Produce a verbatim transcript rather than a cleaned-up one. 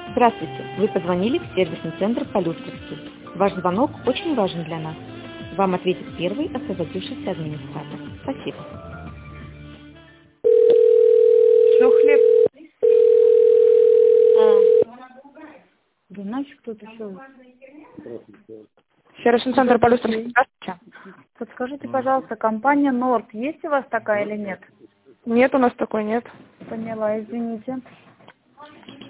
Здравствуйте! Вы позвонили в сервисный центр Полюстровский. Ваш звонок очень важен для нас. Вам ответит первый освободившийся администратор. Спасибо. Что, хлеб? А. Да значит кто-то все. Сервисный центр Полюстровский. Здравствуйте. Подскажите, пожалуйста, компания Норд, есть у вас такая или нет? Нет, у нас такой нет. Поняла, извините.